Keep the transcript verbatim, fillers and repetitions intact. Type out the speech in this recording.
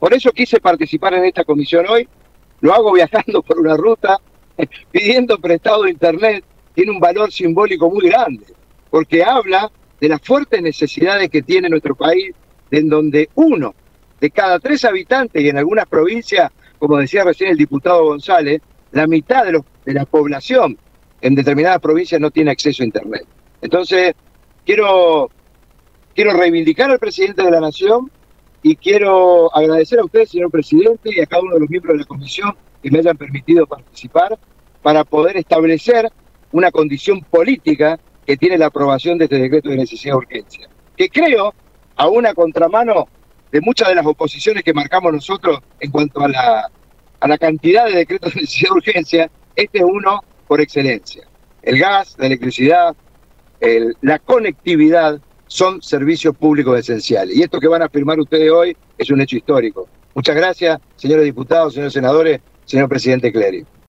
Por eso quise participar en esta comisión hoy. Lo hago viajando por una ruta, pidiendo prestado internet. Tiene un valor simbólico muy grande, porque habla de las fuertes necesidades que tiene nuestro país, en donde uno de cada tres habitantes, y en algunas provincias, como decía recién el diputado González, la mitad de, los, de la población en determinadas provincias no tiene acceso a internet. Entonces, quiero, quiero reivindicar al presidente de la Nación y quiero agradecer a usted, señor presidente, y a cada uno de los miembros de la comisión que me hayan permitido participar para poder establecer una condición política que tiene la aprobación de este decreto de necesidad de urgencia, que creo, a una contramano de muchas de las oposiciones que marcamos nosotros en cuanto a la, a la cantidad de decretos de necesidad de urgencia, este es uno por excelencia. El gas, la electricidad, el, la conectividad son servicios públicos esenciales. Y esto que van a firmar ustedes hoy es un hecho histórico. Muchas gracias, señores diputados, señores senadores, señor presidente Clery.